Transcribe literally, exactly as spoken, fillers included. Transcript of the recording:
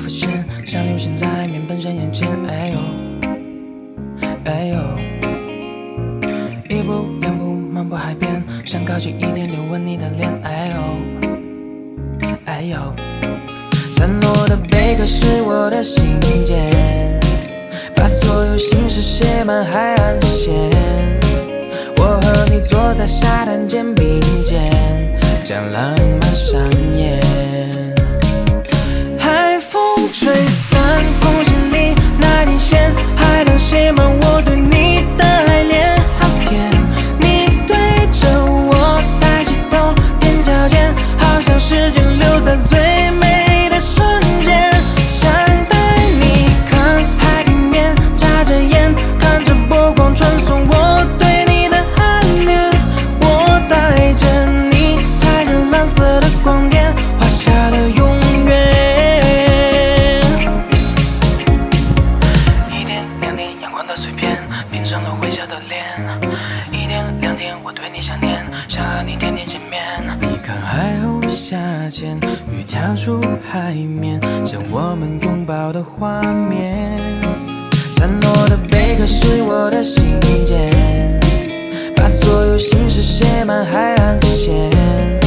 浮现，像流星在面奔向眼前。哎呦，哎呦，一步两步漫步海边，想靠近一点点吻你的脸。哎呦，哎呦，散落的贝壳是我的信件，把所有心事写满海岸线。我和你坐在沙滩肩并肩，将浪漫上演。海风吹散空气里那点咸，海浪写满我对你的爱恋。好甜，你对着我抬起头踮脚尖，好像时间留在最美的瞬间。想带你看海平面，眨着眼看着波光传送我对你的暗恋。我带着你踩着蓝色的光点，画下了永远。一点两点阳光的碎片，拼上了微笑的脸。一点两点我对你想念，想和你天天见面。你看海鸥下潜，鱼跳出海面，像我们拥抱的画面。散落的贝壳是我的信件，把所有心事写满海岸线。